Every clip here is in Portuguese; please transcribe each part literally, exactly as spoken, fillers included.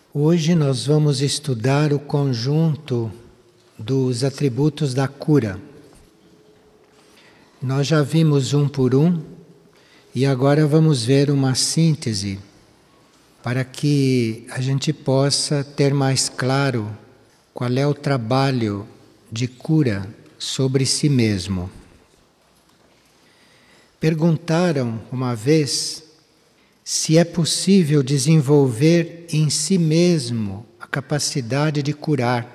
Hoje nós vamos estudar o conjunto dos atributos da cura. Nós já vimos um por um e agora vamos ver uma síntese para que a gente possa ter mais claro qual é o trabalho de cura sobre si mesmo. Perguntaram uma vez se é possível desenvolver em si mesmo a capacidade de curar.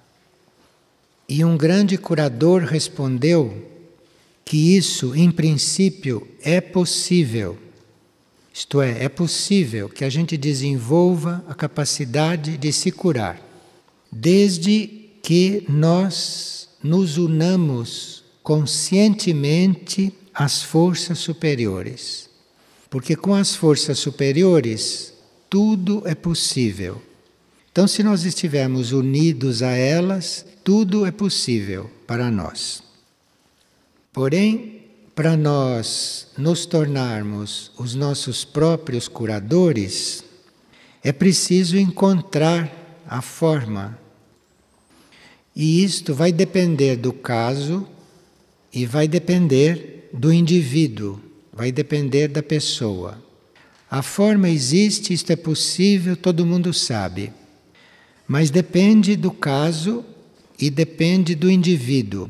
E um grande curador respondeu que isso, em princípio, é possível. Isto é, é possível que a gente desenvolva a capacidade de se curar, desde que nós nos unamos conscientemente às forças superiores. Porque com as forças superiores, tudo é possível. Então, se nós estivermos unidos a elas, tudo é possível para nós. Porém, para nós nos tornarmos os nossos próprios curadores, é preciso encontrar a forma. E isto vai depender do caso e vai depender do indivíduo. Vai depender da pessoa. A forma existe, isto é possível, todo mundo sabe. Mas depende do caso e depende do indivíduo.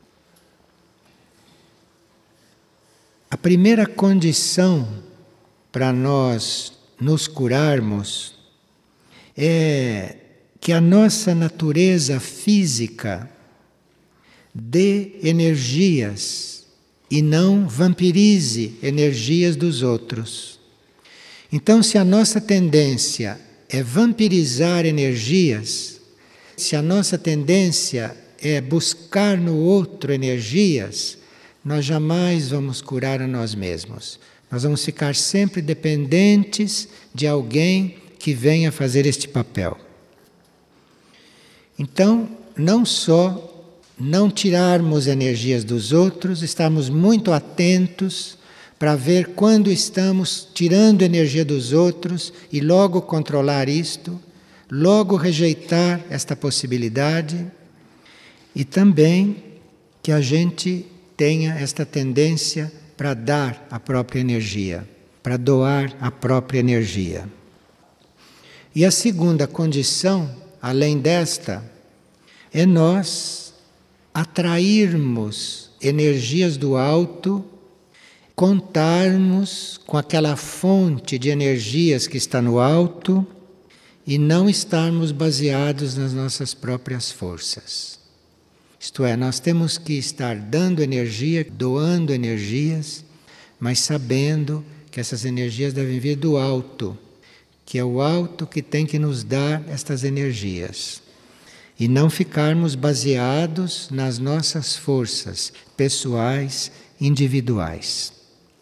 A primeira condição para nós nos curarmos é que a nossa natureza física dê energias e não vampirize energias dos outros. Então, se a nossa tendência é vampirizar energias, se a nossa tendência é buscar no outro energias, nós jamais vamos curar a nós mesmos. Nós vamos ficar sempre dependentes de alguém que venha fazer este papel. Então, não só não tirarmos energias dos outros, estarmos muito atentos para ver quando estamos tirando energia dos outros e logo controlar isto, logo rejeitar esta possibilidade e também que a gente tenha esta tendência para dar a própria energia, para doar a própria energia. E a segunda condição, além desta, é nós atrairmos energias do alto, contarmos com aquela fonte de energias que está no alto e não estarmos baseados nas nossas próprias forças. Isto é, nós temos que estar dando energia, doando energias, mas sabendo que essas energias devem vir do alto, que é o alto que tem que nos dar estas energias. E não ficarmos baseados nas nossas forças pessoais, individuais.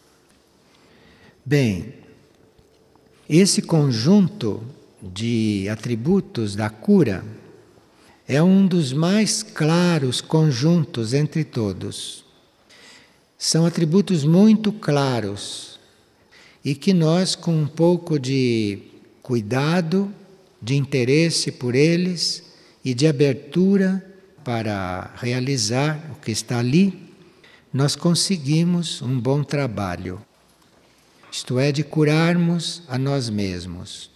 Bem, esse conjunto de atributos da cura é um dos mais claros conjuntos entre todos. São atributos muito claros e que nós, com um pouco de cuidado, de interesse por eles, e de abertura para realizar o que está ali, nós conseguimos um bom trabalho. Isto é, de curarmos a nós mesmos.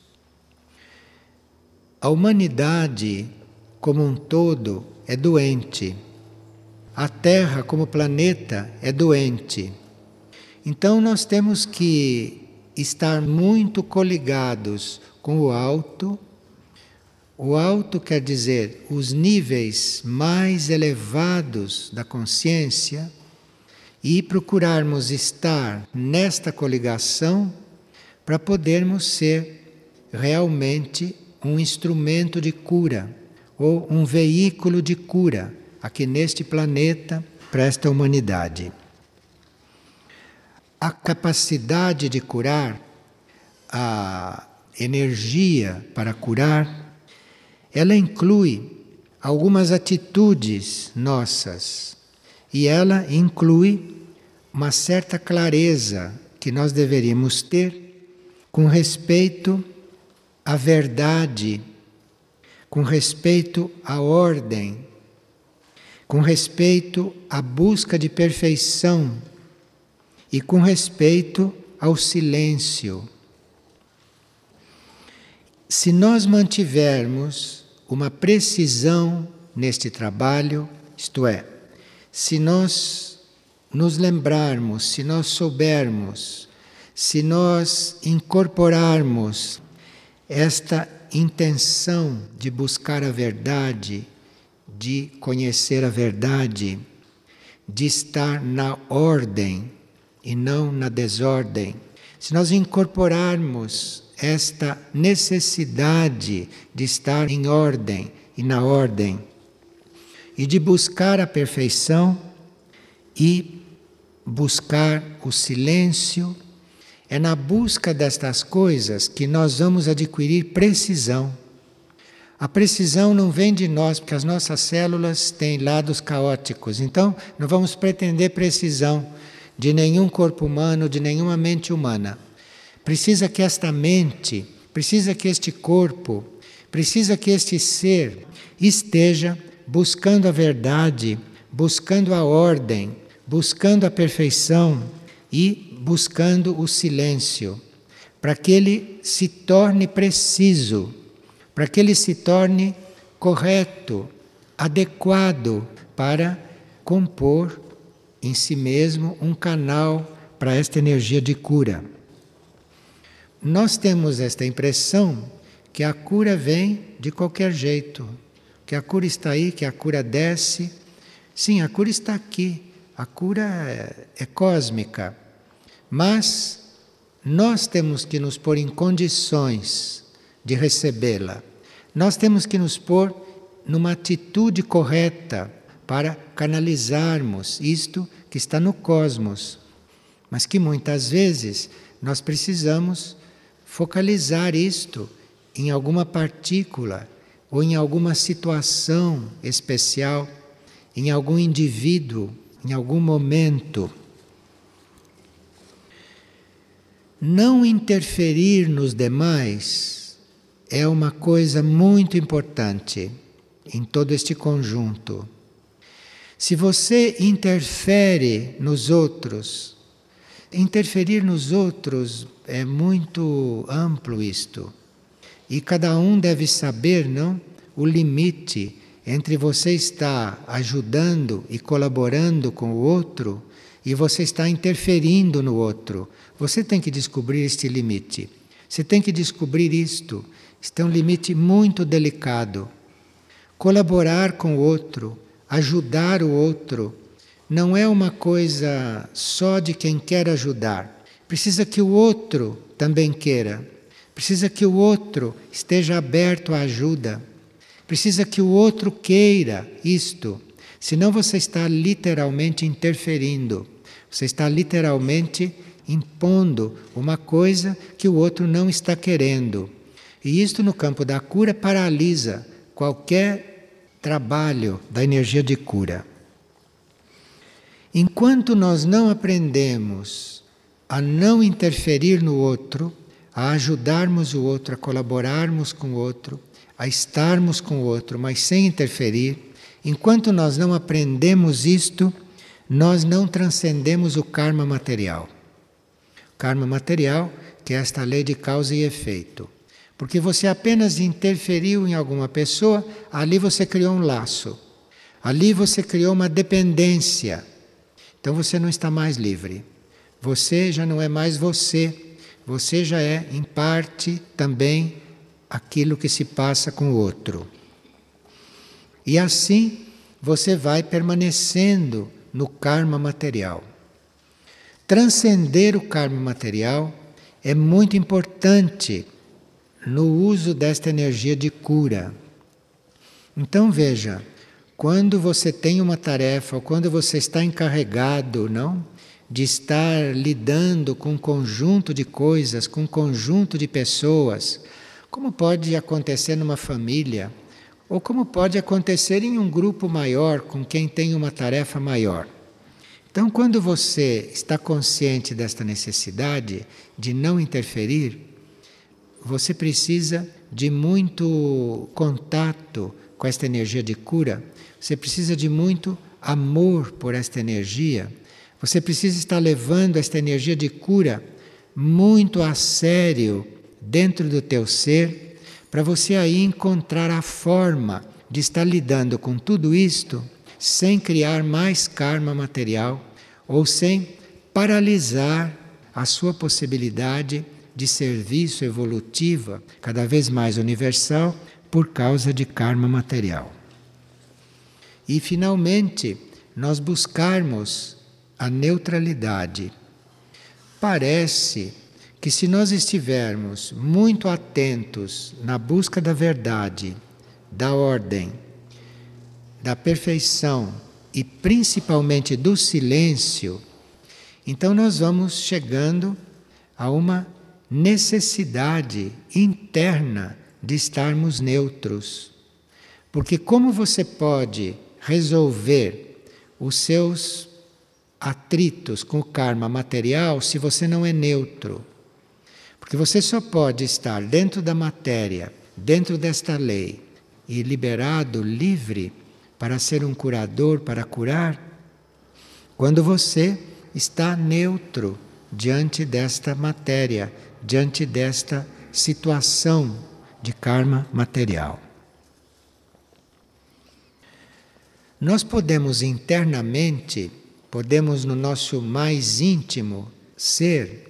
A humanidade, como um todo, é doente. A Terra, como planeta, é doente. Então nós temos que estar muito coligados com o alto. O alto quer dizer os níveis mais elevados da consciência e procurarmos estar nesta coligação para podermos ser realmente um instrumento de cura ou um veículo de cura aqui neste planeta para esta humanidade. A capacidade de curar, a energia para curar, ela inclui algumas atitudes nossas e ela inclui uma certa clareza que nós deveríamos ter com respeito à verdade, com respeito à ordem, com respeito à busca de perfeição e com respeito ao silêncio. Se nós mantivermos uma precisão neste trabalho, isto é, se nós nos lembrarmos, se nós soubermos, se nós incorporarmos esta intenção de buscar a verdade, de conhecer a verdade, de estar na ordem e não na desordem, se nós incorporarmos esta necessidade de estar em ordem e na ordem, e de buscar a perfeição e buscar o silêncio, é na busca destas coisas que nós vamos adquirir precisão. A precisão não vem de nós, porque as nossas células têm lados caóticos, então não vamos pretender precisão de nenhum corpo humano, de nenhuma mente humana. Precisa que esta mente, precisa que este corpo, precisa que este ser esteja buscando a verdade, buscando a ordem, buscando a perfeição e buscando o silêncio, para que ele se torne preciso, para que ele se torne correto, adequado para compor em si mesmo um canal para esta energia de cura. Nós temos esta impressão que a cura vem de qualquer jeito, que a cura está aí, que a cura desce. Sim, a cura está aqui, a cura é, é cósmica, mas nós temos que nos pôr em condições de recebê-la. Nós temos que nos pôr numa atitude correta para canalizarmos isto que está no cosmos, mas que muitas vezes nós precisamos focalizar isto em alguma partícula ou em alguma situação especial, em algum indivíduo, em algum momento. Não interferir nos demais é uma coisa muito importante em todo este conjunto. Se você interfere nos outros, interferir nos outros é muito amplo isto. E cada um deve saber, não, o limite entre você estar ajudando e colaborando com o outro e você está interferindo no outro. Você tem que descobrir este limite. Você tem que descobrir isto. Isto é um limite muito delicado. Colaborar com o outro, ajudar o outro, não é uma coisa só de quem quer ajudar. Precisa que o outro também queira. Precisa que o outro esteja aberto à ajuda. Precisa que o outro queira isto. Senão você está literalmente interferindo. Você está literalmente impondo uma coisa que o outro não está querendo. E isto no campo da cura paralisa qualquer trabalho da energia de cura. Enquanto nós não aprendemos a não interferir no outro, a ajudarmos o outro, a colaborarmos com o outro, a estarmos com o outro, mas sem interferir, enquanto nós não aprendemos isto, nós não transcendemos o karma material. O karma material, que é esta lei de causa e efeito. Porque você apenas interferiu em alguma pessoa, ali você criou um laço. Ali você criou uma dependência. Então você não está mais livre. Você já não é mais você. Você já é, em parte, também aquilo que se passa com o outro. E assim você vai permanecendo no karma material. Transcender o karma material é muito importante no uso desta energia de cura. Então veja, quando você tem uma tarefa, ou quando você está encarregado, não, de estar lidando com um conjunto de coisas, com um conjunto de pessoas, como pode acontecer numa família, ou como pode acontecer em um grupo maior, com quem tem uma tarefa maior. Então, quando você está consciente desta necessidade de não interferir, você precisa de muito contato com esta energia de cura, você precisa de muito amor por esta energia, você precisa estar levando esta energia de cura muito a sério dentro do teu ser, para você aí encontrar a forma de estar lidando com tudo isto sem criar mais karma material ou sem paralisar a sua possibilidade de serviço evolutiva cada vez mais universal por causa de karma material. E finalmente, nós buscarmos a neutralidade. Parece que se nós estivermos muito atentos na busca da verdade, da ordem, da perfeição e principalmente do silêncio, então nós vamos chegando a uma necessidade interna de estarmos neutros. Porque como você pode resolver os seus atritos com o karma material se você não é neutro? Porque você só pode estar dentro da matéria, dentro desta lei, e liberado, livre, para ser um curador, para curar, quando você está neutro diante desta matéria, diante desta situação de karma material. Nós podemos internamente, podemos no nosso mais íntimo ser,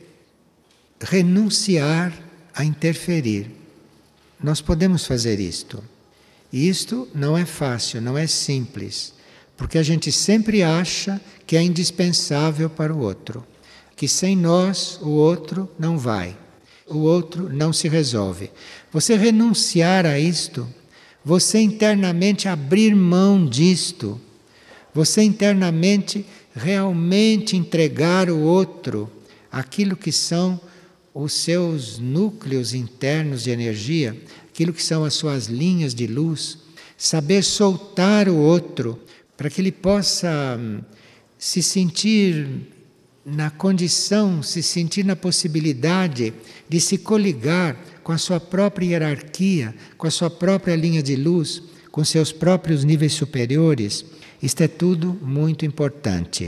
renunciar a interferir. Nós podemos fazer isto. E isto não é fácil, não é simples, porque a gente sempre acha que é indispensável para o outro, que sem nós o outro não vai, o outro não se resolve. Você renunciar a isto, você internamente abrir mão disto, você internamente realmente entregar ao outro aquilo que são os seus núcleos internos de energia, aquilo que são as suas linhas de luz, saber soltar o outro para que ele possa se sentir na condição, se sentir na possibilidade de se coligar com a sua própria hierarquia, com a sua própria linha de luz, com seus próprios níveis superiores. Isto é tudo muito importante.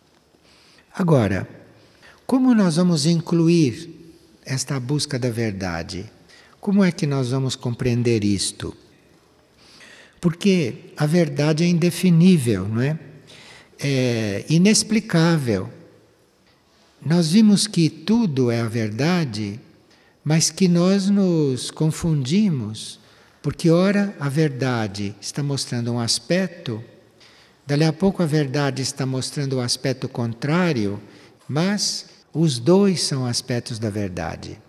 Agora, como nós vamos incluir esta busca da verdade? Como é que nós vamos compreender isto? Porque a verdade é indefinível, não é? É inexplicável. Nós vimos que tudo é a verdade, mas que nós nos confundimos, porque ora a verdade está mostrando um aspecto, dali a pouco a verdade está mostrando o aspecto contrário, mas os dois são aspectos da verdade.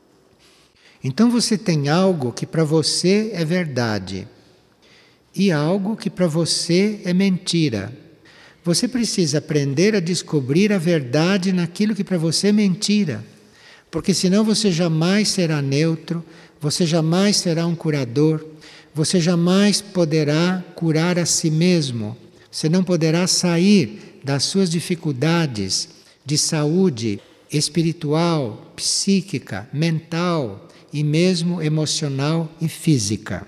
Então você tem algo que para você é verdade e algo que para você é mentira. Você precisa aprender a descobrir a verdade naquilo que para você é mentira, porque senão você jamais será neutro, você jamais será um curador, você jamais poderá curar a si mesmo, você não poderá sair das suas dificuldades de saúde espiritual, psíquica, mental e mesmo emocional e física.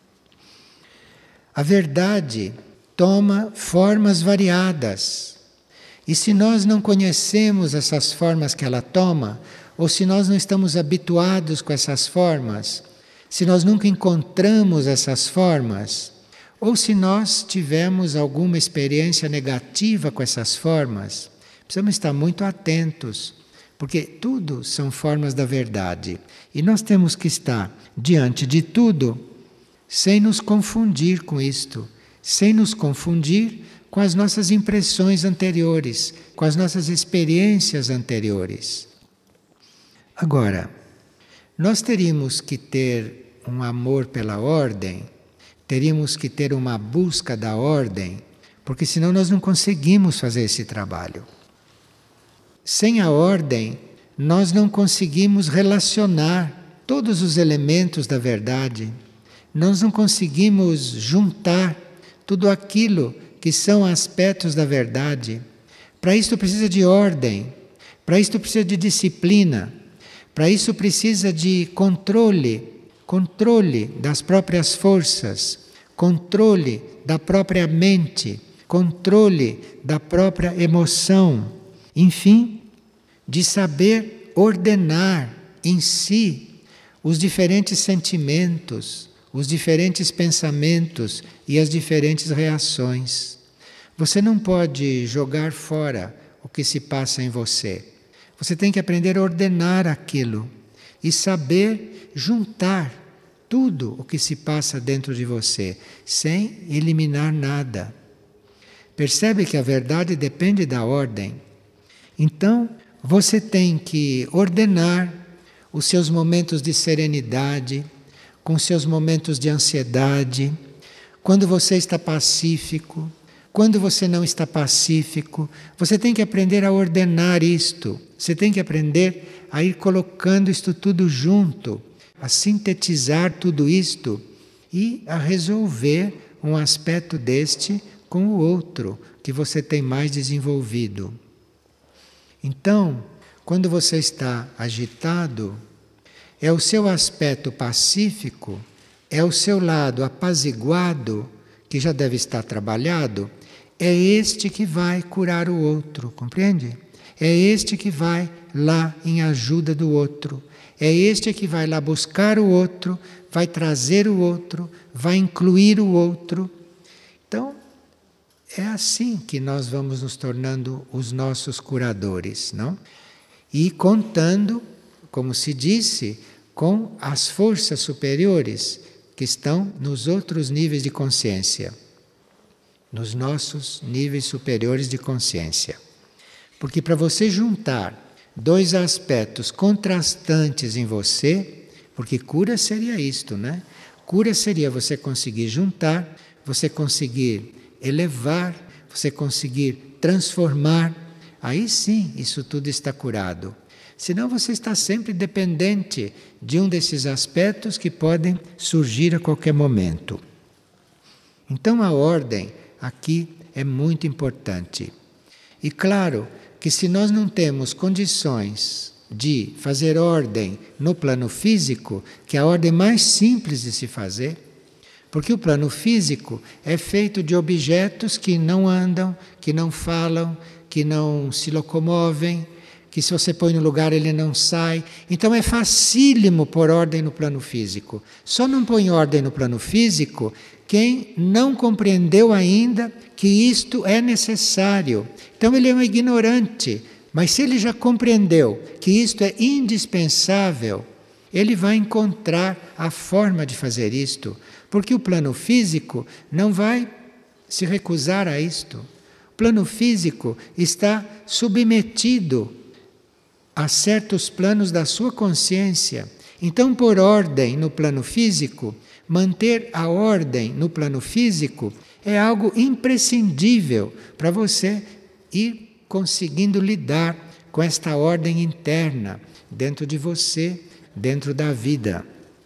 A verdade toma formas variadas. E se nós não conhecemos essas formas que ela toma, ou se nós não estamos habituados com essas formas, se nós nunca encontramos essas formas, ou se nós tivemos alguma experiência negativa com essas formas, precisamos estar muito atentos, porque tudo são formas da verdade. E nós temos que estar diante de tudo sem nos confundir com isto, sem nos confundir com as nossas impressões anteriores, com as nossas experiências anteriores. Agora, nós teríamos que ter um amor pela ordem, teríamos que ter uma busca da ordem, porque senão nós não conseguimos fazer esse trabalho. Sem a ordem, nós não conseguimos relacionar todos os elementos da verdade, nós não conseguimos juntar tudo aquilo que são aspectos da verdade. Para isso precisa de ordem, para isso precisa de disciplina, Para isso precisa de controle, controle das próprias forças, controle da própria mente, controle da própria emoção, enfim, de saber ordenar em si os diferentes sentimentos, os diferentes pensamentos e as diferentes reações. Você não pode jogar fora o que se passa em você. Você tem que aprender a ordenar aquilo e saber juntar tudo o que se passa dentro de você, sem eliminar nada. Percebe que a verdade depende da ordem. Então, você tem que ordenar os seus momentos de serenidade, com seus momentos de ansiedade, quando você está pacífico, quando você não está pacífico. Você tem que aprender a ordenar isto. Você tem que aprender a ir colocando isto tudo junto, a sintetizar tudo isto e a resolver um aspecto deste com o outro, que você tem mais desenvolvido. Então, quando você está agitado, é o seu aspecto pacífico, é o seu lado apaziguado, que já deve estar trabalhado, é este que vai curar o outro, compreende? É este que vai lá em ajuda do outro, é este que vai lá buscar o outro, vai trazer o outro, vai incluir o outro. Então, é assim que nós vamos nos tornando os nossos curadores, não? E contando, como se disse, com as forças superiores que estão nos outros níveis de consciência, nos nossos níveis superiores de consciência. Porque para você juntar dois aspectos contrastantes em você, porque cura seria isto, né? Cura seria você conseguir juntar, você conseguir elevar, você conseguir transformar. Aí sim, isso tudo está curado. Senão você está sempre dependente de um desses aspectos que podem surgir a qualquer momento. Então a ordem aqui é muito importante. E claro que se nós não temos condições de fazer ordem no plano físico, que é a ordem mais simples de se fazer, porque o plano físico é feito de objetos que não andam, que não falam, que não se locomovem, que se você põe no lugar ele não sai. Então é facílimo pôr ordem no plano físico. Só não põe ordem no plano físico quem não compreendeu ainda que isto é necessário. Então ele é um ignorante, mas se ele já compreendeu que isto é indispensável, ele vai encontrar a forma de fazer isto, porque o plano físico não vai se recusar a isto. O plano físico está submetido a certos planos da sua consciência. Então, por ordem no plano físico, manter a ordem no plano físico é algo imprescindível para você ir conseguindo lidar com esta ordem interna dentro de você, dentro da vida.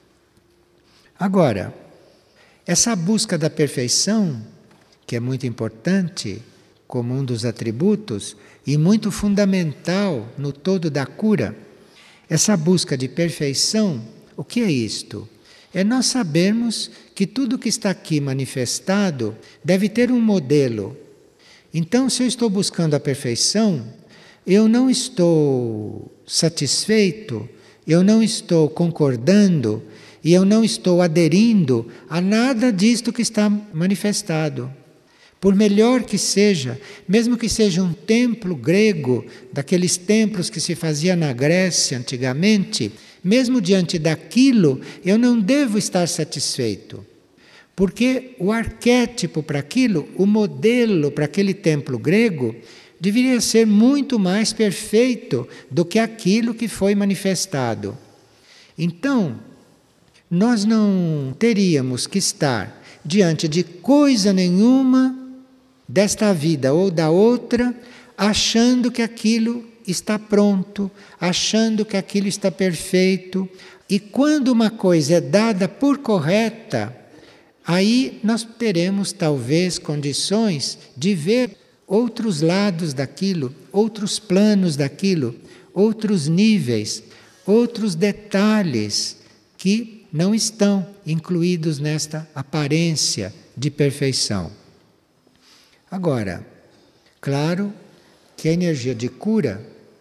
Agora, essa busca da perfeição, que é muito importante como um dos atributos e muito fundamental no todo da cura, essa busca de perfeição, o que é isto? É nós sabermos que tudo que está aqui manifestado deve ter um modelo. Então, se eu estou buscando a perfeição, eu não estou satisfeito, eu não estou concordando e eu não estou aderindo a nada disto que está manifestado. Por melhor que seja, mesmo que seja um templo grego, daqueles templos que se fazia na Grécia antigamente, mesmo diante daquilo, eu não devo estar satisfeito. Porque o arquétipo para aquilo, o modelo para aquele templo grego, deveria ser muito mais perfeito do que aquilo que foi manifestado. Então, nós não teríamos que estar diante de coisa nenhuma desta vida ou da outra, achando que aquilo está pronto, achando que aquilo está perfeito. E quando uma coisa é dada por correta, aí nós teremos talvez condições de ver outros lados daquilo, outros planos daquilo, outros níveis, outros detalhes que não estão incluídos nesta aparência de perfeição. Agora, claro que a energia de cura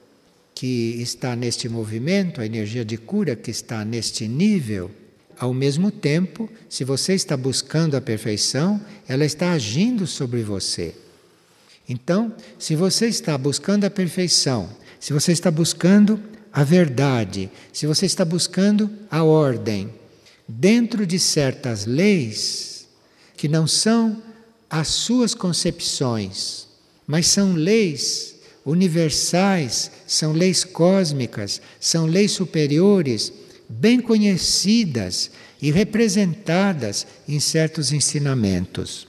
que está neste movimento, a energia de cura que está neste nível, ao mesmo tempo, se você está buscando a perfeição, ela está agindo sobre você. Então, se você está buscando a perfeição, se você está buscando a verdade, se você está buscando a ordem, dentro de certas leis que não são as suas concepções, mas são leis universais, são leis cósmicas, são leis superiores, bem conhecidas e representadas em certos ensinamentos.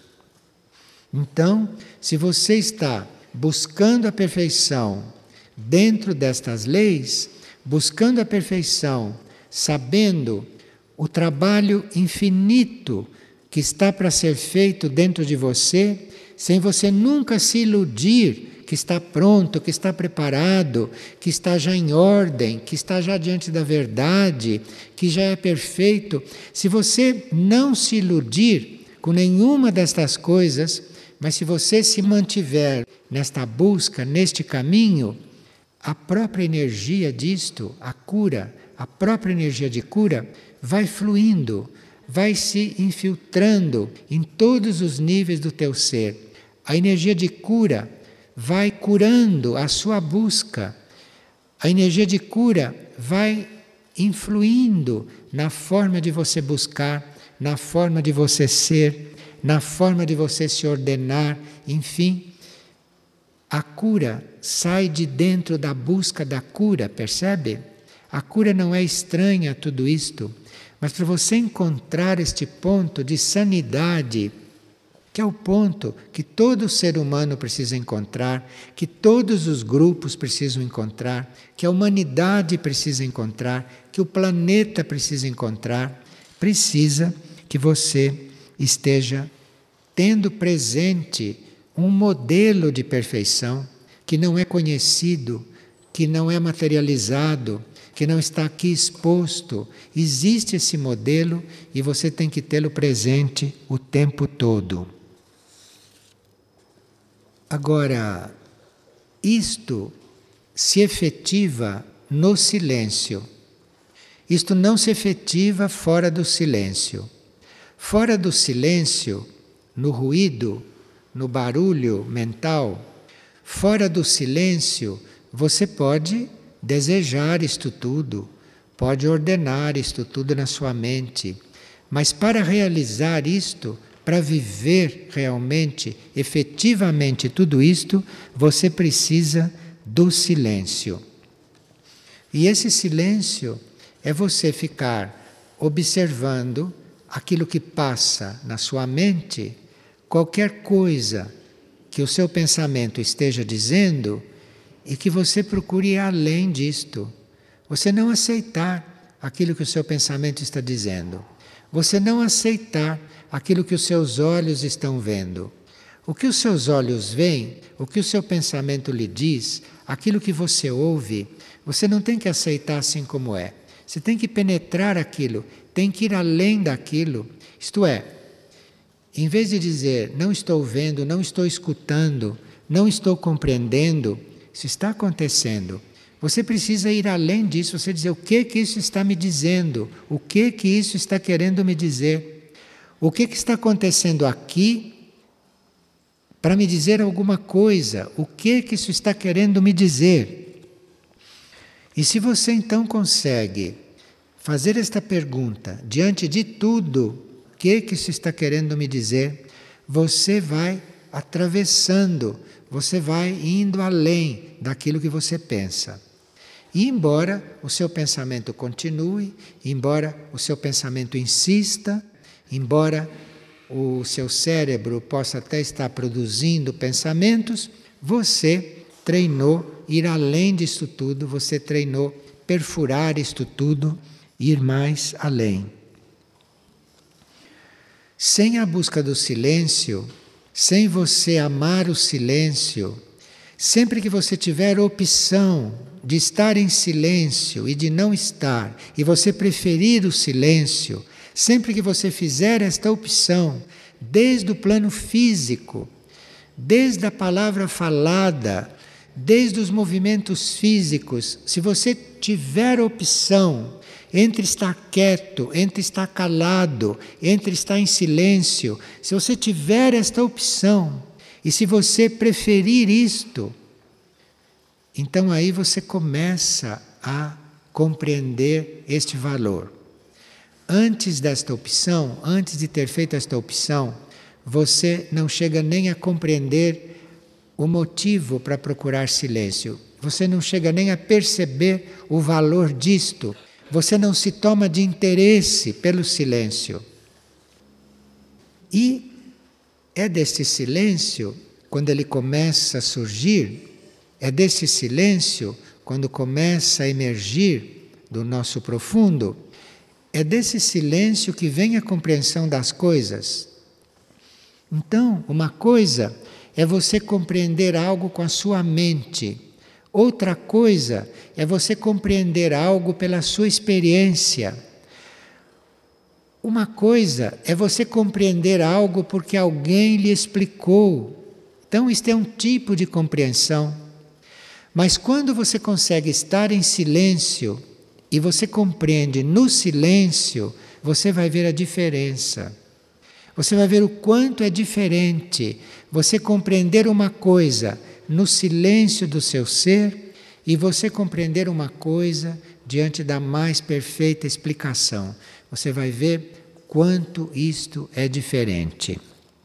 Então, se você está buscando a perfeição dentro destas leis, buscando a perfeição, sabendo o trabalho infinito que está para ser feito dentro de você, sem você nunca se iludir que está pronto, que está preparado, que está já em ordem, que está já diante da verdade, que já é perfeito. Se você não se iludir com nenhuma destas coisas, mas se você se mantiver nesta busca, neste caminho, a própria energia disto, a cura, a própria energia de cura, vai fluindo, vai se infiltrando em todos os níveis do teu ser. A energia de cura vai curando a sua busca. A energia de cura vai influindo na forma de você buscar, na forma de você ser, na forma de você se ordenar, enfim. A cura sai de dentro da busca da cura, percebe? A cura não é estranha a tudo isto, mas para você encontrar este ponto de sanidade, que é o ponto que todo ser humano precisa encontrar, que todos os grupos precisam encontrar, que a humanidade precisa encontrar, que o planeta precisa encontrar, precisa que você esteja tendo presente um modelo de perfeição que não é conhecido, que não é materializado, que não está aqui exposto. Existe esse modelo e você tem que tê-lo presente o tempo todo. Agora, isto se efetiva no silêncio. Isto não se efetiva fora do silêncio. Fora do silêncio, no ruído, no barulho mental, fora do silêncio, você pode desejar isto tudo, pode ordenar isto tudo na sua mente, mas para realizar isto, para viver realmente, efetivamente tudo isto, você precisa do silêncio. E esse silêncio é você ficar observando aquilo que passa na sua mente, qualquer coisa que o seu pensamento esteja dizendo e que você procure ir além disto. Você não aceitar aquilo que o seu pensamento está dizendo. Você não aceitar aquilo que os seus olhos estão vendo. O que os seus olhos veem, o que o seu pensamento lhe diz, aquilo que você ouve, você não tem que aceitar assim como é. Você tem que penetrar aquilo, tem que ir além daquilo. Isto é, em vez de dizer, não estou vendo, não estou escutando, não estou compreendendo, isso está acontecendo. Você precisa ir além disso, você dizer o que que isso está me dizendo, o que que isso está querendo me dizer. O que que está acontecendo aqui para me dizer alguma coisa? O que que isso está querendo me dizer? E se você então consegue fazer esta pergunta diante de tudo, o que que isso está querendo me dizer? Você vai atravessando, você vai indo além daquilo que você pensa. E embora o seu pensamento continue, embora o seu pensamento insista, embora o seu cérebro possa até estar produzindo pensamentos, você treinou ir além disso tudo, você treinou perfurar isto tudo, ir mais além. Sem a busca do silêncio, sem você amar o silêncio, Sempre que você tiver opção de estar em silêncio e de não estar, e você preferir o silêncio, sempre que você fizer esta opção, desde o plano físico, desde a palavra falada, desde os movimentos físicos, se você tiver opção entre estar quieto, entre estar calado, entre estar em silêncio, se você tiver esta opção, e se você preferir isto, então aí você começa a compreender este valor. Antes desta opção, antes de ter feito esta opção, você não chega nem a compreender o motivo para procurar silêncio. Você não chega nem a perceber o valor disto. Você não se toma de interesse pelo silêncio. E é deste silêncio, quando ele começa a surgir, é desse silêncio, quando começa a emergir do nosso profundo, é desse silêncio que vem a compreensão das coisas. Então, uma coisa é você compreender algo com a sua mente. Outra coisa é você compreender algo pela sua experiência. Uma coisa é você compreender algo porque alguém lhe explicou. Então, isto é um tipo de compreensão. Mas quando você consegue estar em silêncio e você compreende no silêncio, você vai ver a diferença. Você vai ver o quanto é diferente você compreender uma coisa no silêncio do seu ser e você compreender uma coisa diante da mais perfeita explicação. Você vai ver quanto isto é diferente.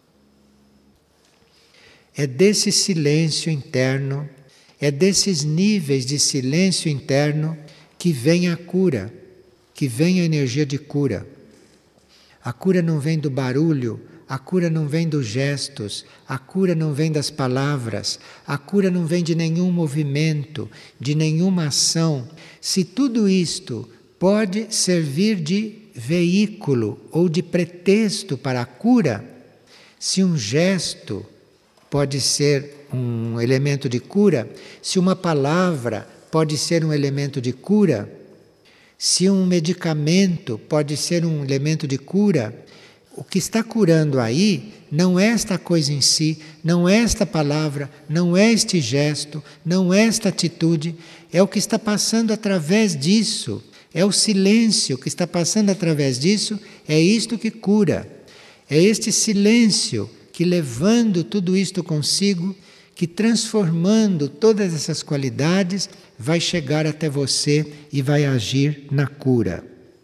É desse silêncio interno, é desses níveis de silêncio interno que vem a cura, que vem a energia de cura. A cura não vem do barulho, a cura não vem dos gestos, a cura não vem das palavras, a cura não vem de nenhum movimento, de nenhuma ação. Se tudo isto pode servir de veículo ou de pretexto para a cura, se um gesto pode ser um elemento de cura, se uma palavra pode ser um elemento de cura, se um medicamento pode ser um elemento de cura, o que está curando aí não é esta coisa em si, não é esta palavra, não é este gesto, não é esta atitude, é o que está passando através disso, é o silêncio que está passando através disso, é isto que cura. É este silêncio que, levando tudo isto consigo, que transformando todas essas qualidades, vai chegar até você e vai agir na cura.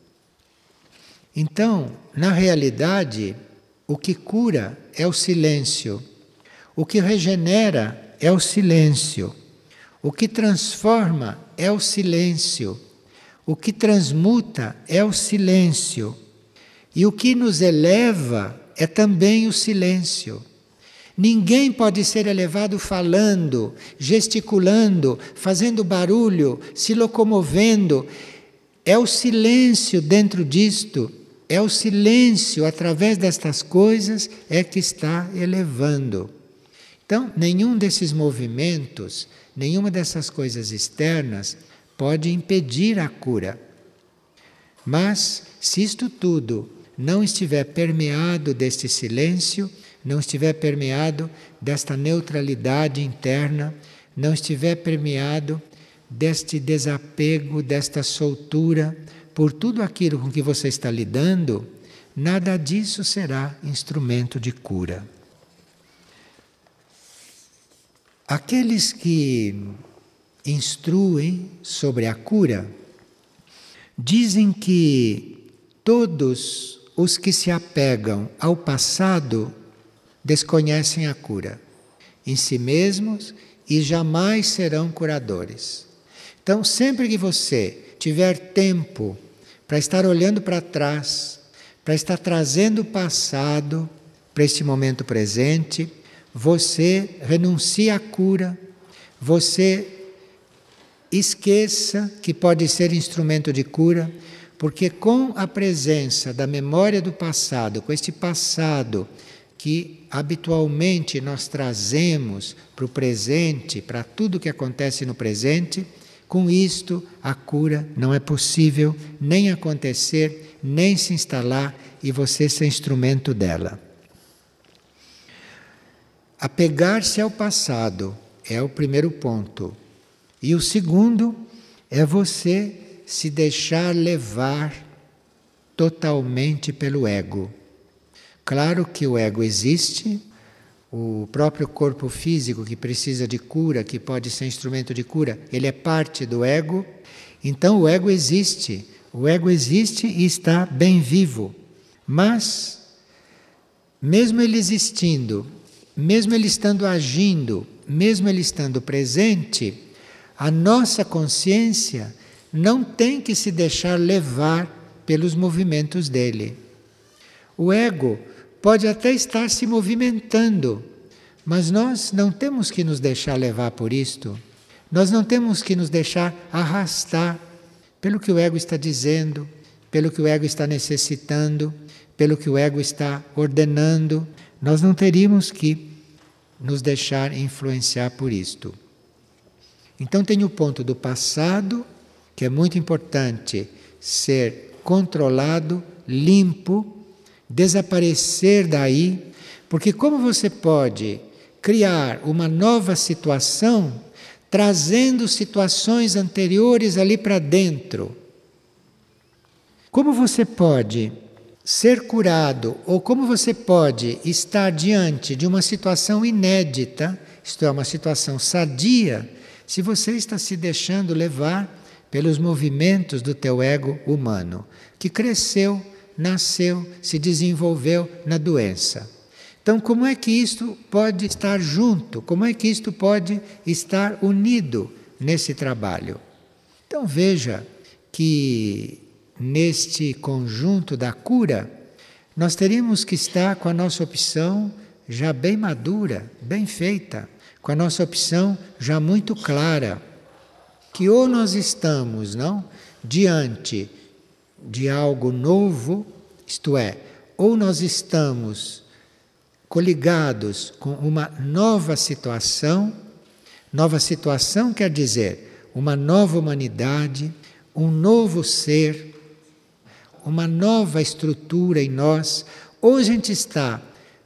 Então, na realidade, o que cura é o silêncio. O que regenera é o silêncio. O que transforma é o silêncio. O que transmuta é o silêncio. E o que nos eleva é também o silêncio. Ninguém pode ser elevado falando, gesticulando, fazendo barulho, se locomovendo. É o silêncio dentro disto, é o silêncio através destas coisas é que está elevando. Então, nenhum desses movimentos, nenhuma dessas coisas externas pode impedir a cura. Mas, se isto tudo não estiver permeado deste silêncio, não estiver permeado desta neutralidade interna, não estiver permeado deste desapego, desta soltura por tudo aquilo com que você está lidando, nada disso será instrumento de cura. Aqueles que instruem sobre a cura dizem que todos os que se apegam ao passado desconhecem a cura em si mesmos e jamais serão curadores. Então, sempre que você tiver tempo para estar olhando para trás, para estar trazendo o passado para este momento presente, você renuncia à cura, você esqueça que pode ser instrumento de cura, porque com a presença da memória do passado, com este passado que habitualmente nós trazemos para o presente, para tudo que acontece no presente, com isto a cura não é possível nem acontecer, nem se instalar e você ser instrumento dela. Apegar-se ao passado é o primeiro ponto. E o segundo é você se deixar levar totalmente pelo ego. Claro que o ego existe, o próprio corpo físico que precisa de cura, que pode ser instrumento de cura, ele é parte do ego. Então o ego existe, o ego existe e está bem vivo. Mas, mesmo ele existindo, mesmo ele estando agindo, mesmo ele estando presente, a nossa consciência não tem que se deixar levar pelos movimentos dele. O ego pode até estar se movimentando, mas nós não temos que nos deixar levar por isto. Nós não temos que nos deixar arrastar pelo que o ego está dizendo, pelo que o ego está necessitando, pelo que o ego está ordenando. Nós não teríamos que nos deixar influenciar por isto. Então tem o ponto do passado, que é muito importante ser controlado, limpo, desaparecer daí, porque como você pode criar uma nova situação trazendo situações anteriores ali para dentro? Como você pode ser curado ou como você pode estar diante de uma situação inédita, isto é, uma situação sadia, se você está se deixando levar pelos movimentos do teu ego humano, que cresceu, nasceu, se desenvolveu na doença. Então, como é que isto pode estar junto? Como é que isto pode estar unido nesse trabalho? Então, veja que neste conjunto da cura, nós teríamos que estar com a nossa opção já bem madura, bem feita, com a nossa opção já muito clara, que ou nós estamos, não, diante de algo novo, isto é, ou nós estamos coligados com uma nova situação. Nova situação quer dizer uma nova humanidade, um novo ser, uma nova estrutura em nós, ou a gente está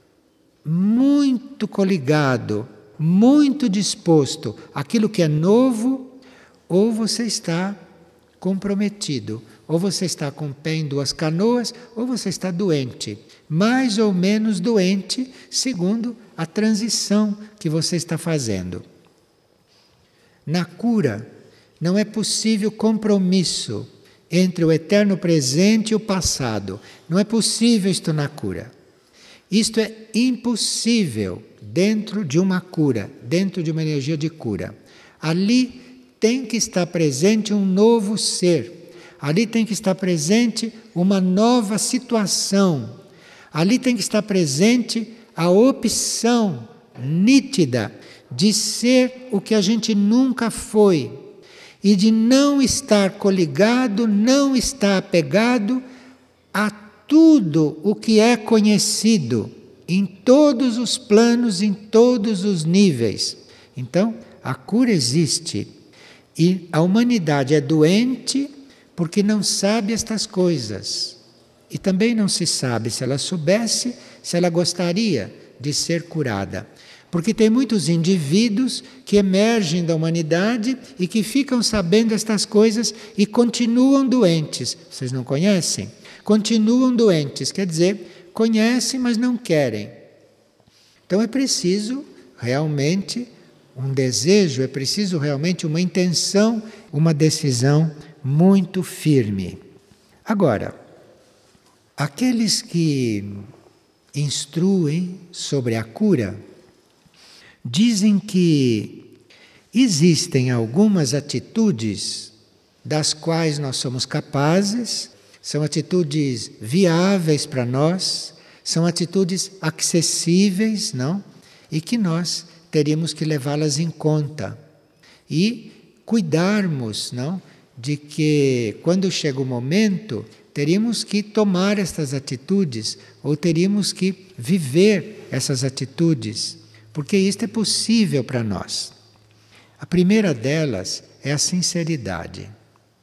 muito coligado, muito disposto àquilo que é novo, ou você está comprometido, ou você está com o pé em duas canoas, ou você está doente, mais ou menos doente, segundo a transição que você está fazendo. Na cura, não é possível compromisso entre o eterno presente e o passado. Não é possível isto na cura. Isto é impossível dentro de uma cura, dentro de uma energia de cura. Ali tem que estar presente um novo ser. Ali tem que estar presente uma nova situação. Ali tem que estar presente a opção nítida de ser o que a gente nunca foi e de não estar coligado, não estar apegado a tudo o que é conhecido, em todos os planos, em todos os níveis. Então, a cura existe e a humanidade é doente porque não sabe estas coisas. E também não se sabe, se ela soubesse, se ela gostaria de ser curada. Porque tem muitos indivíduos que emergem da humanidade e que ficam sabendo estas coisas e continuam doentes. Vocês não conhecem? Continuam doentes, quer dizer, conhecem, mas não querem. Então é preciso realmente um desejo, é preciso realmente uma intenção, uma decisão muito firme. Agora, aqueles que instruem sobre a cura dizem que existem algumas atitudes das quais nós somos capazes, são atitudes viáveis para nós, são atitudes acessíveis, não? E que nós teríamos que levá-las em conta e cuidarmos, não? De que quando chega o momento, teríamos que tomar estas atitudes ou teríamos que viver essas atitudes, porque isto é possível para nós. A primeira delas é a sinceridade.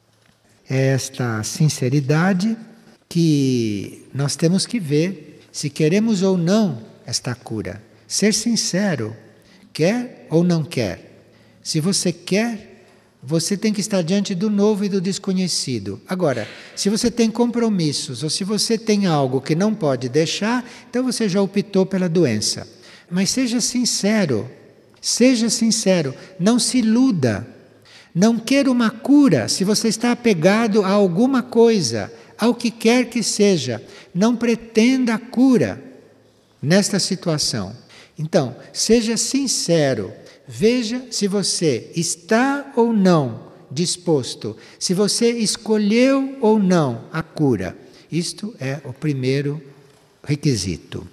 É esta sinceridade que nós temos que ver se queremos ou não esta cura. Ser sincero, quer ou não quer. Se você quer, você tem que estar diante do novo e do desconhecido. Agora, se você tem compromissos ou se você tem algo que não pode deixar, então você já optou pela doença. Mas seja sincero, seja sincero, não se iluda. Não queira uma cura se você está apegado a alguma coisa, ao que quer que seja. Não pretenda a cura nesta situação. Então, seja sincero. Veja se você está ou não disposto, se você escolheu ou não a cura. Isto é o primeiro requisito.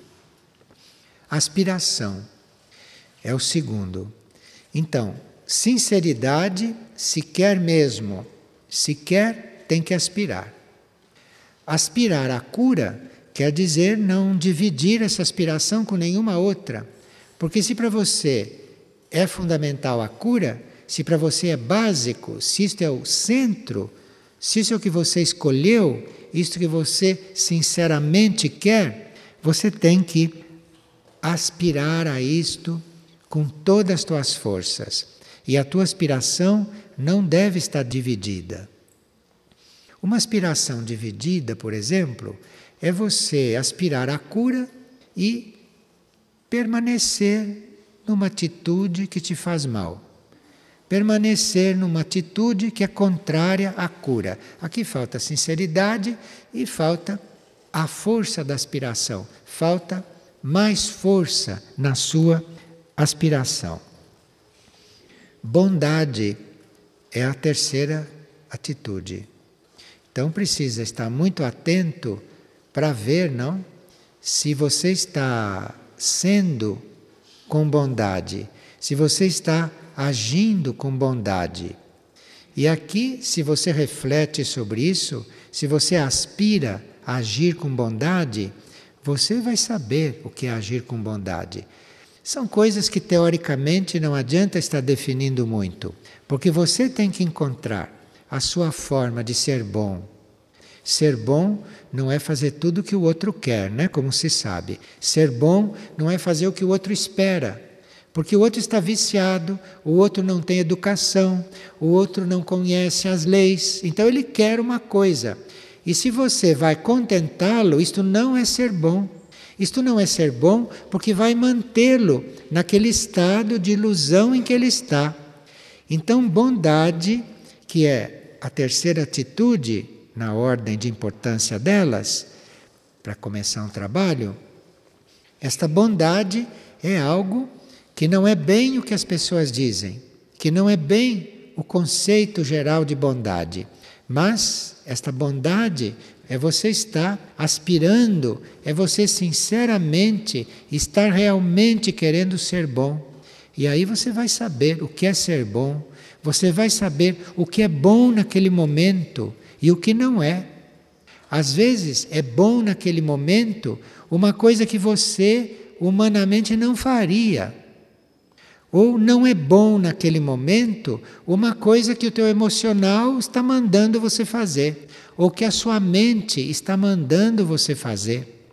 Aspiração é o segundo. Então, sinceridade, se quer mesmo, se quer, tem que aspirar. Aspirar à cura quer dizer não dividir essa aspiração com nenhuma outra. Porque se para você é fundamental a cura, se para você é básico, se isto é o centro, se isso é o que você escolheu, isto que você sinceramente quer, você tem que aspirar a isto com todas as tuas forças. E a tua aspiração não deve estar dividida. Uma aspiração dividida, por exemplo, é você aspirar à cura e permanecer numa atitude que te faz mal. Permanecer numa atitude que é contrária à cura. Aqui falta sinceridade e falta a força da aspiração. Falta mais força na sua aspiração. Bondade é a terceira atitude. Então precisa estar muito atento para ver, não, se você está sendo com bondade, se você está agindo com bondade. E aqui, se você reflete sobre isso, se você aspira a agir com bondade, você vai saber o que é agir com bondade. São coisas que teoricamente não adianta estar definindo muito, porque você tem que encontrar a sua forma de ser bom. Ser bom não é fazer tudo o que o outro quer, né? Como se sabe. Ser bom não é fazer o que o outro espera, porque o outro está viciado, o outro não tem educação, o outro não conhece as leis, então ele quer uma coisa. E se você vai contentá-lo, isto não é ser bom. Isto não é ser bom porque vai mantê-lo naquele estado de ilusão em que ele está. Então, bondade, que é a terceira atitude na ordem de importância delas, para começar um trabalho, esta bondade é algo que não é bem o que as pessoas dizem, que não é bem o conceito geral de bondade, mas esta bondade é você estar aspirando, é você sinceramente estar realmente querendo ser bom. E aí você vai saber o que é ser bom, você vai saber o que é bom naquele momento e o que não é. Às vezes é bom naquele momento uma coisa que você humanamente não faria. Ou não é bom naquele momento uma coisa que o teu emocional está mandando você fazer, ou que a sua mente está mandando você fazer.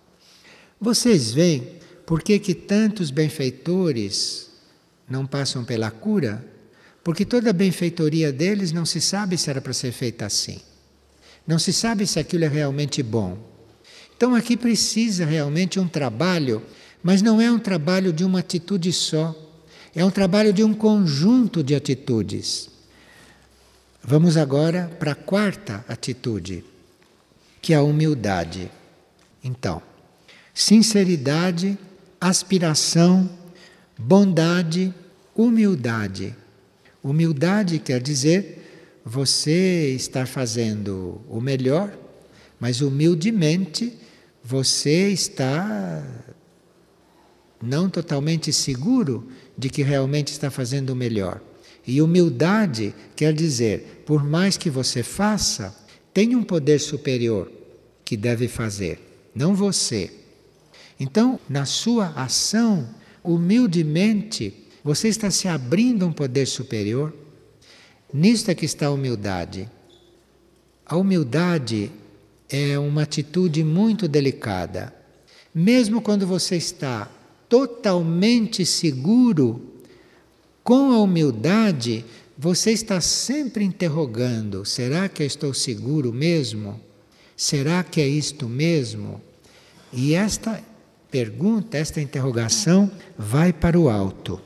Vocês veem por que que tantos benfeitores não passam pela cura? Porque toda a benfeitoria deles não se sabe se era para ser feita assim. Não se sabe se aquilo é realmente bom. Então aqui precisa realmente um trabalho, mas não é um trabalho de uma atitude só. É um trabalho de um conjunto de atitudes. Vamos agora para a quarta atitude, que é a humildade. Então, sinceridade, aspiração, bondade, humildade. Humildade quer dizer você estar fazendo o melhor, mas humildemente você está não totalmente seguro de que realmente está fazendo o melhor. E humildade quer dizer, por mais que você faça, tem um poder superior que deve fazer, não você. Então, na sua ação, humildemente, você está se abrindo a um poder superior. Nisto é que está a humildade. A humildade é uma atitude muito delicada. Mesmo quando você está totalmente seguro, com a humildade, você está sempre interrogando: será que eu estou seguro mesmo? Será que é isto mesmo? E esta pergunta, esta interrogação, vai para o alto.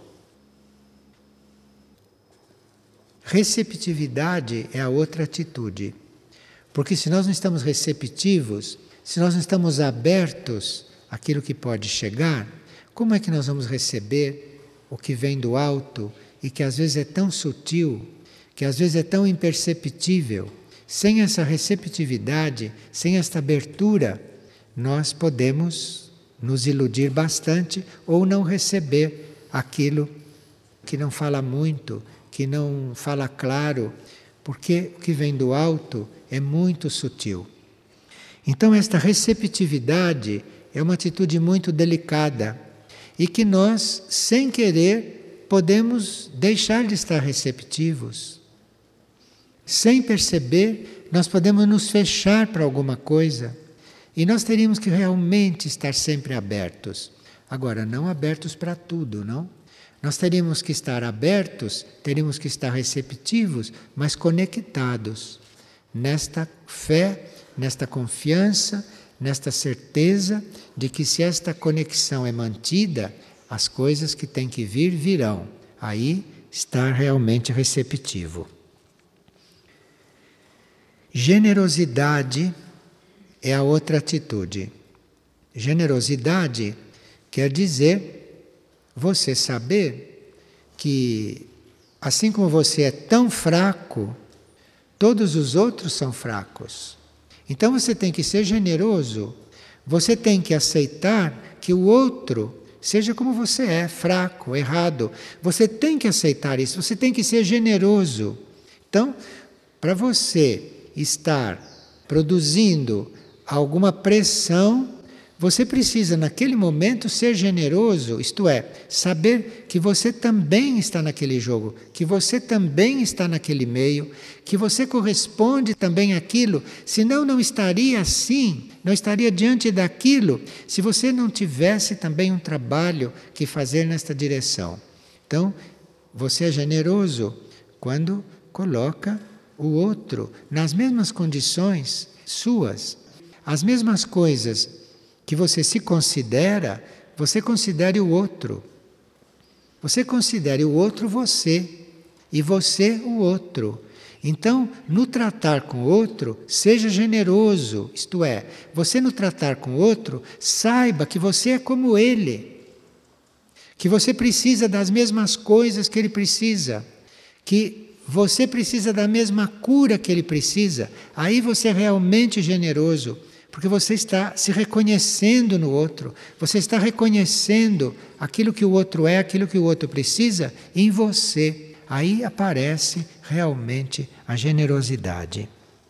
Receptividade é a outra atitude. Porque se nós não estamos receptivos, se nós não estamos abertos àquilo que pode chegar, como é que nós vamos receber o que vem do alto e que às vezes é tão sutil, que às vezes é tão imperceptível? Sem essa receptividade, sem esta abertura, nós podemos nos iludir bastante ou não receber aquilo que não fala muito, que não fala claro, porque o que vem do alto é muito sutil. Então, esta receptividade é uma atitude muito delicada e que nós, sem querer, podemos deixar de estar receptivos. Sem perceber, nós podemos nos fechar para alguma coisa e nós teríamos que realmente estar sempre abertos. Agora, não abertos para tudo, não? Nós teríamos que estar abertos, teríamos que estar receptivos, mas conectados nesta fé, nesta confiança, nesta certeza de que se esta conexão é mantida, as coisas que têm que vir, virão. Aí estar realmente receptivo. Generosidade é a outra atitude. Generosidade quer dizer você saber que, assim como você é tão fraco, todos os outros são fracos. Então você tem que ser generoso. Você tem que aceitar que o outro seja como você é, fraco, errado. Você tem que aceitar isso, você tem que ser generoso. Então, para você estar produzindo alguma pressão, você precisa, naquele momento, ser generoso, isto é, saber que você também está naquele jogo, que você também está naquele meio, que você corresponde também àquilo, senão não estaria assim, não estaria diante daquilo, se você não tivesse também um trabalho que fazer nesta direção. Então, você é generoso quando coloca o outro nas mesmas condições suas, as mesmas coisas que você se considera, você considere o outro. Você considere o outro você e você o outro. Então, no tratar com o outro, seja generoso. Isto é, você no tratar com o outro, saiba que você é como ele. Que você precisa das mesmas coisas que ele precisa. Que você precisa da mesma cura que ele precisa. Aí você é realmente generoso. Porque você está se reconhecendo no outro, você está reconhecendo aquilo que o outro é, aquilo que o outro precisa em você. Aí aparece realmente a generosidade.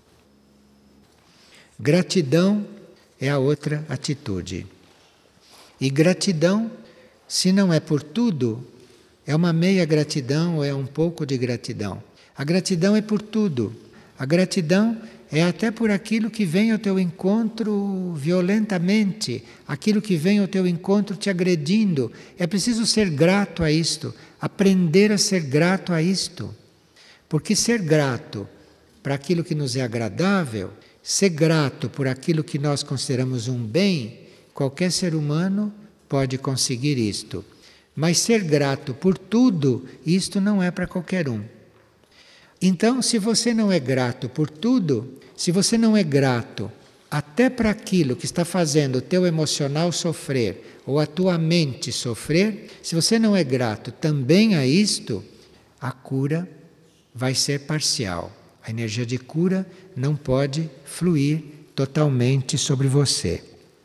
Gratidão é a outra atitude. E gratidão, se não é por tudo, é uma meia gratidão ou é um pouco de gratidão. A gratidão é por tudo. A gratidão é até por aquilo que vem ao teu encontro violentamente, aquilo que vem ao teu encontro te agredindo. É preciso ser grato a isto, aprender a ser grato a isto. Porque ser grato para aquilo que nos é agradável, ser grato por aquilo que nós consideramos um bem, qualquer ser humano pode conseguir isto. Mas ser grato por tudo, isto não é para qualquer um. Então, se você não é grato por tudo, se você não é grato até para aquilo que está fazendo o teu emocional sofrer ou a tua mente sofrer, se você não é grato também a isto, a cura vai ser parcial. A energia de cura não pode fluir totalmente sobre você.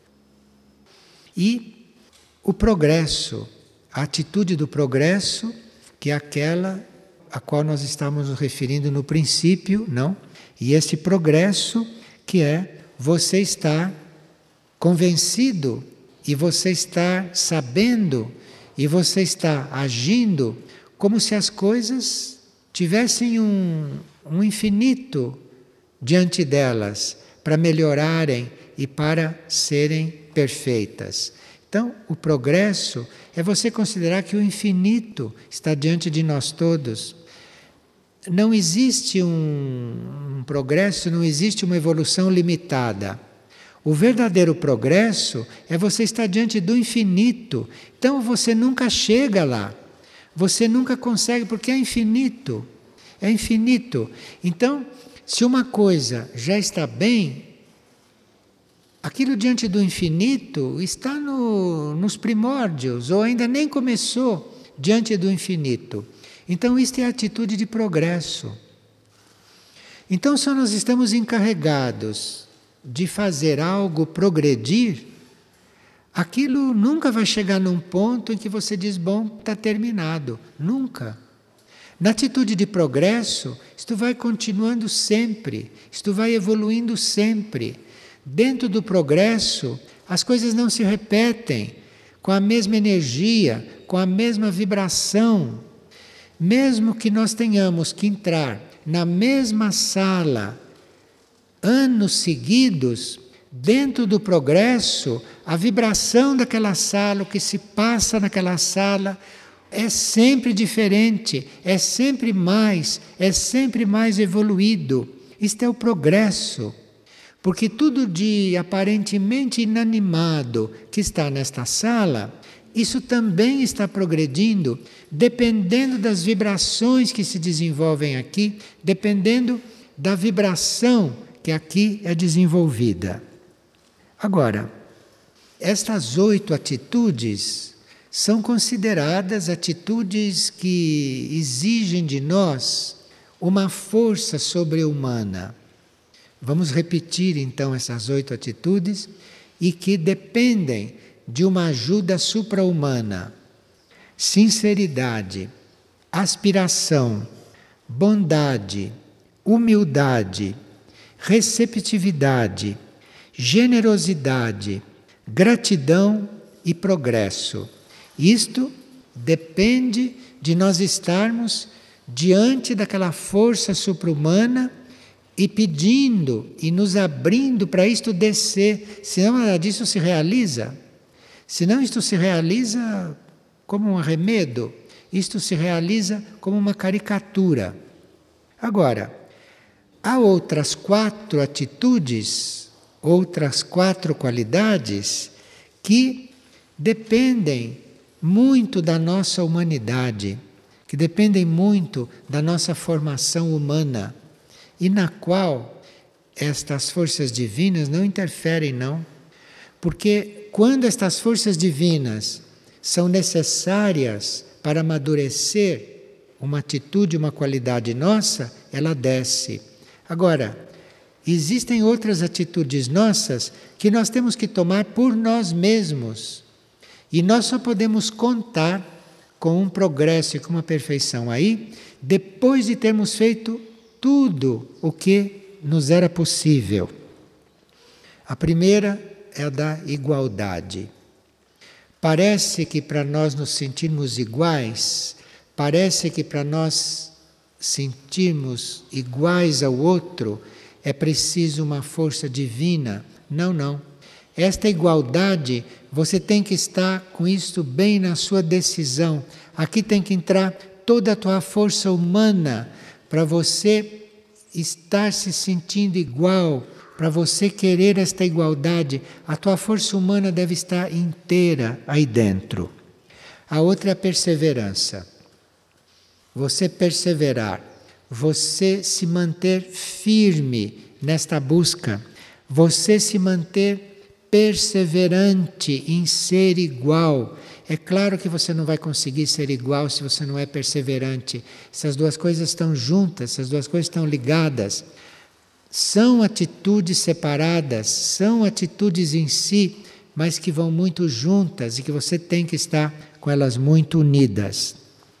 E o progresso, a atitude do progresso, que é aquela a qual nós estamos nos referindo no princípio, não? E esse progresso que é você estar convencido e você está sabendo e você está agindo como se as coisas tivessem um, um infinito diante delas para melhorarem e para serem perfeitas. Então, o progresso é você considerar que o infinito está diante de nós todos. Não existe um, um progresso, não existe uma evolução limitada. O verdadeiro progresso é você estar diante do infinito. Então você nunca chega lá. Você nunca consegue, porque é infinito. É infinito. Então, se uma coisa já está bem, aquilo diante do infinito está no, nos primórdios, ou ainda nem começou diante do infinito. Então, isto é a atitude de progresso. Então, se nós estamos encarregados de fazer algo progredir, aquilo nunca vai chegar num ponto em que você diz, bom, está terminado. Nunca. Na atitude de progresso, isto vai continuando sempre, isto vai evoluindo sempre. Dentro do progresso, as coisas não se repetem com a mesma energia, com a mesma vibração. Mesmo que nós tenhamos que entrar na mesma sala anos seguidos, dentro do progresso, a vibração daquela sala, o que se passa naquela sala, é sempre diferente, é sempre mais, é sempre mais evoluído. Isto é o progresso. Porque tudo de aparentemente inanimado que está nesta sala, isso também está progredindo, dependendo das vibrações que se desenvolvem aqui, dependendo da vibração que aqui é desenvolvida. Agora, estas oito atitudes são consideradas atitudes que exigem de nós uma força sobre-humana. Vamos repetir então essas oito atitudes e que dependem de uma ajuda supra-humana. Sinceridade, aspiração, bondade, humildade, receptividade, generosidade, gratidão e progresso. Isto depende de nós estarmos diante daquela força supra-humana e pedindo e nos abrindo para isto descer, senão nada disso se realiza. Senão isto se realiza como um arremedo, isto se realiza como uma caricatura. Agora, há outras quatro atitudes, outras quatro qualidades que dependem muito da nossa humanidade, que dependem muito da nossa formação humana, e na qual estas forças divinas não interferem, não. Porque quando estas forças divinas são necessárias para amadurecer uma atitude, uma qualidade nossa, ela desce. Agora, existem outras atitudes nossas que nós temos que tomar por nós mesmos. E nós só podemos contar com um progresso e com uma perfeição aí, depois de termos feito tudo o que nos era possível. A primeira é a da igualdade. Parece que para nós nos sentirmos iguais, parece que para nós sentirmos iguais ao outro, é preciso uma força divina. Não, não. Esta igualdade, você tem que estar com isto bem na sua decisão. Aqui tem que entrar toda a tua força humana para você estar se sentindo igual, para você querer esta igualdade. A tua força humana deve estar inteira aí dentro. A outra é a perseverança. Você perseverar, você se manter firme nesta busca, você se manter perseverante em ser igual. É claro que você não vai conseguir ser igual se você não é perseverante. Essas duas coisas estão juntas, essas duas coisas estão ligadas. São atitudes separadas, são atitudes em si, mas que vão muito juntas e que você tem que estar com elas muito unidas.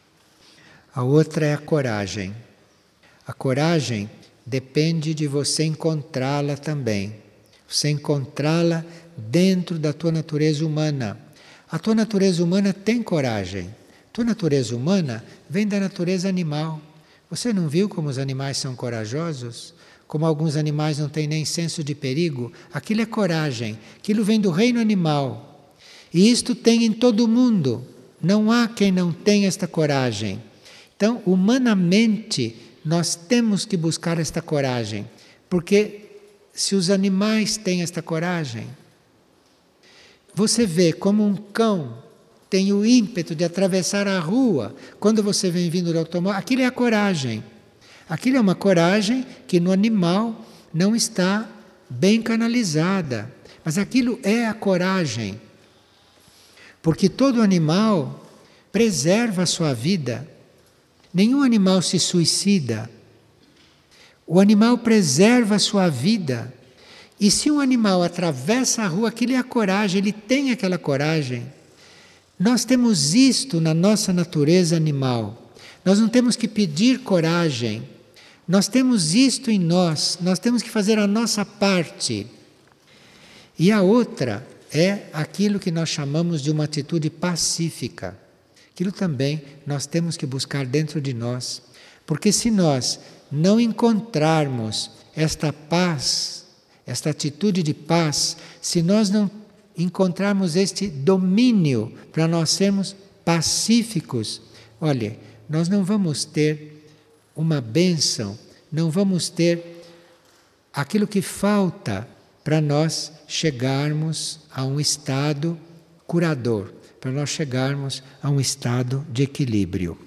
A outra é a coragem. A coragem depende de você encontrá-la também. Você encontrá-la dentro da tua natureza humana. A tua natureza humana tem coragem. A tua natureza humana vem da natureza animal. Você não viu como os animais são corajosos? Como alguns animais não têm nem senso de perigo? Aquilo é coragem. Aquilo vem do reino animal. E isto tem em todo mundo. Não há quem não tenha esta coragem. Então, humanamente, nós temos que buscar esta coragem. Porque se os animais têm esta coragem, você vê como um cão tem o ímpeto de atravessar a rua quando você vem vindo do automóvel. Aquilo é a coragem. Aquilo é uma coragem que no animal não está bem canalizada. Mas aquilo é a coragem. Porque todo animal preserva a sua vida. Nenhum animal se suicida. O animal preserva a sua vida. E se um animal atravessa a rua, aquilo é a coragem, ele tem aquela coragem. Nós temos isto na nossa natureza animal. Nós não temos que pedir coragem. Nós temos isto em nós. Nós temos que fazer a nossa parte. E a outra é aquilo que nós chamamos de uma atitude pacífica. Aquilo também nós temos que buscar dentro de nós. Porque se nós não encontrarmos esta paz, esta atitude de paz, se nós não encontrarmos este domínio para nós sermos pacíficos, olha, nós não vamos ter uma bênção, não vamos ter aquilo que falta para nós chegarmos a um estado curador, para nós chegarmos a um estado de equilíbrio.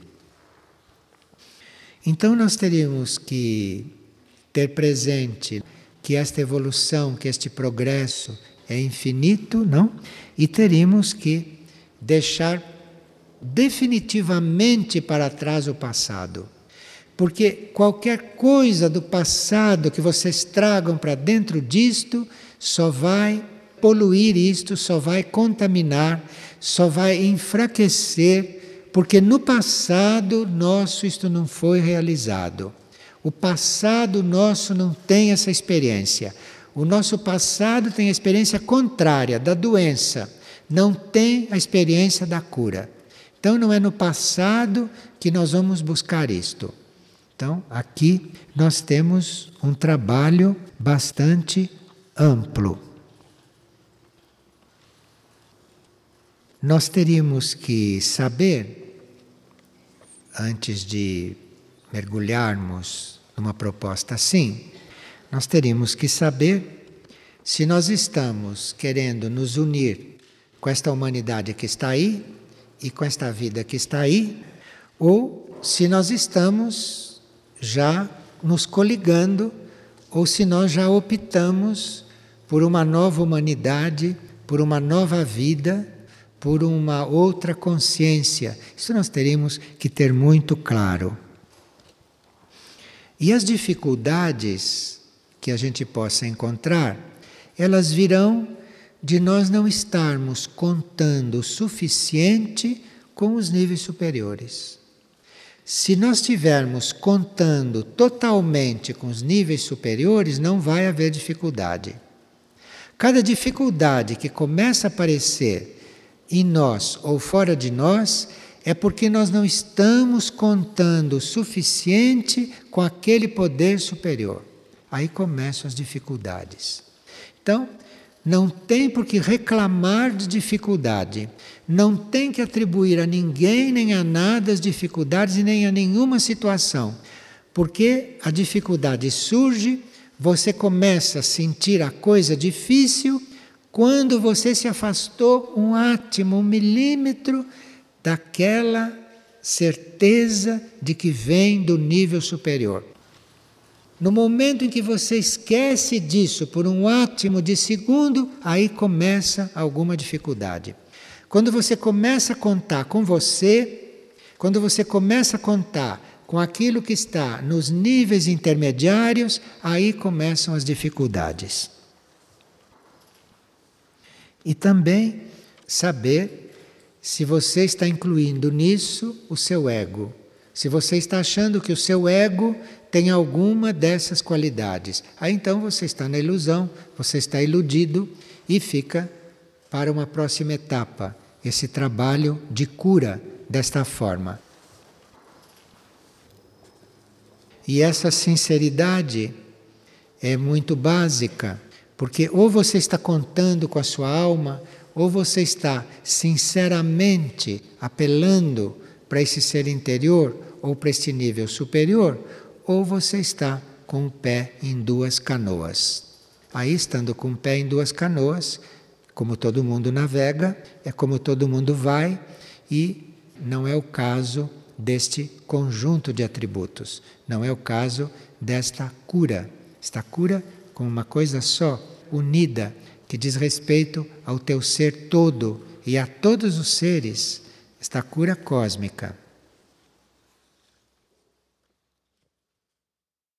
Então nós teríamos que ter presente que esta evolução, que este progresso é infinito, não? E teríamos que deixar definitivamente para trás o passado. Porque qualquer coisa do passado que vocês tragam para dentro disto, só vai poluir isto, só vai contaminar, só vai enfraquecer, porque no passado nosso isto não foi realizado. O passado nosso não tem essa experiência. O nosso passado tem a experiência contrária, da doença. Não tem a experiência da cura. Então não é no passado que nós vamos buscar isto. Então aqui nós temos um trabalho bastante amplo. Nós teríamos que saber, antes de mergulharmos numa proposta assim, nós teríamos que saber se nós estamos querendo nos unir com esta humanidade que está aí e com esta vida que está aí, ou se nós estamos já nos coligando, ou se nós já optamos por uma nova humanidade, por uma nova vida, por uma outra consciência. Isso nós teríamos que ter muito claro. E as dificuldades que a gente possa encontrar, elas virão de nós não estarmos contando o suficiente com os níveis superiores. Se nós estivermos contando totalmente com os níveis superiores, não vai haver dificuldade. Cada dificuldade que começa a aparecer em nós ou fora de nós, é porque nós não estamos contando o suficiente com aquele poder superior. Aí começam as dificuldades. Então, não tem por que reclamar de dificuldade. Não tem que atribuir a ninguém nem a nada as dificuldades e nem a nenhuma situação. Porque a dificuldade surge, você começa a sentir a coisa difícil quando você se afastou um átimo, um milímetro daquela certeza de que vem do nível superior. No momento em que você esquece disso por um átimo de segundo, aí começa alguma dificuldade. Quando você começa a contar com você, quando você começa a contar com aquilo que está nos níveis intermediários, aí começam as dificuldades. E também saber se você está incluindo nisso o seu ego. Se você está achando que o seu ego tem alguma dessas qualidades. Aí então você está na ilusão, você está iludido e fica para uma próxima etapa esse trabalho de cura desta forma. E essa sinceridade é muito básica, porque ou você está contando com a sua alma, ou você está sinceramente apelando para esse ser interior ou para este nível superior, ou você está com o pé em duas canoas. Aí, estando com o pé em duas canoas, como todo mundo navega, é como todo mundo vai, e não é o caso deste conjunto de atributos, não é o caso desta cura. Esta cura como uma coisa só, unida, que diz respeito ao teu ser todo e a todos os seres, esta cura cósmica.